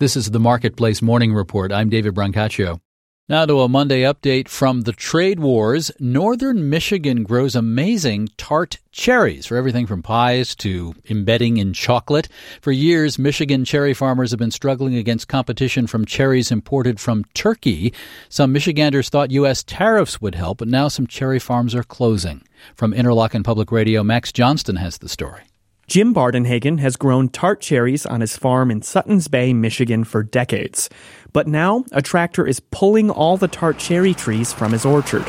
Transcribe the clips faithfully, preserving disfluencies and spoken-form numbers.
This is the Marketplace Morning Report. I'm David Brancaccio. Now to a Monday update from the trade wars. Northern Michigan grows amazing tart cherries for everything from pies to embedding in chocolate. For years, Michigan cherry farmers have been struggling against competition from cherries imported from Turkey. Some Michiganders thought U S tariffs would help, but now some cherry farms are closing. From Interlochen Public Radio, Max Johnston has the story. Jim Bardenhagen has grown tart cherries on his farm in Suttons Bay, Michigan for decades. But now, a tractor is pulling all the tart cherry trees from his orchard.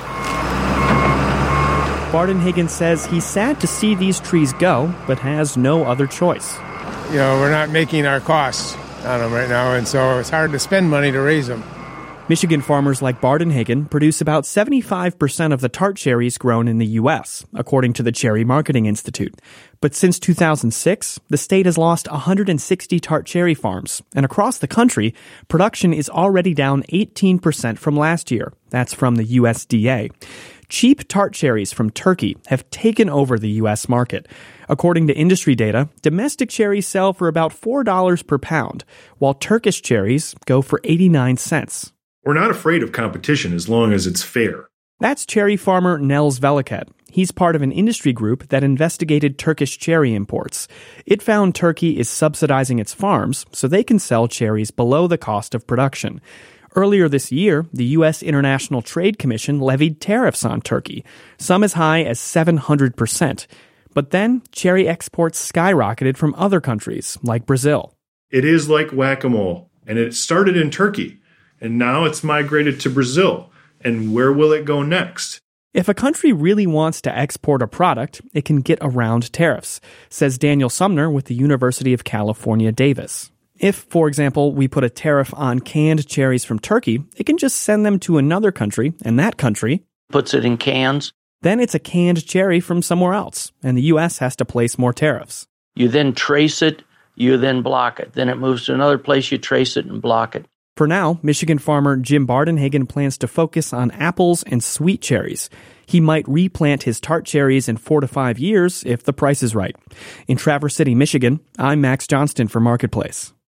Bardenhagen says he's sad to see these trees go, but has no other choice. You know, we're not making our costs on them right now, and so it's hard to spend money to raise them. Michigan farmers like Bardenhagen produce about seventy-five percent of the tart cherries grown in the U S, according to the Cherry Marketing Institute. But since two thousand six, the state has lost one hundred sixty tart cherry farms, and across the country, production is already down eighteen percent from last year. That's from the U S D A. Cheap tart cherries from Turkey have taken over the U S market. According to industry data, domestic cherries sell for about four dollars per pound, while Turkish cherries go for eighty-nine cents. We're not afraid of competition as long as it's fair. That's cherry farmer Nels Veliket. He's part of an industry group that investigated Turkish cherry imports. It found Turkey is subsidizing its farms so they can sell cherries below the cost of production. Earlier this year, the U S International Trade Commission levied tariffs on Turkey, some as high as seven hundred percent. But then, cherry exports skyrocketed from other countries, like Brazil. It is like whack-a-mole, and it started in Turkey. And now it's migrated to Brazil. And where will it go next? If a country really wants to export a product, it can get around tariffs, says Daniel Sumner with the University of California, Davis. If, for example, we put a tariff on canned cherries from Turkey, it can just send them to another country, and that country puts it in cans. Then it's a canned cherry from somewhere else, and the U S has to place more tariffs. You then trace it, you then block it. Then it moves to another place, you trace it and block it. For now, Michigan farmer Jim Bardenhagen plans to focus on apples and sweet cherries. He might replant his tart cherries in four to five years if the price is right. In Traverse City, Michigan, I'm Max Johnston for Marketplace.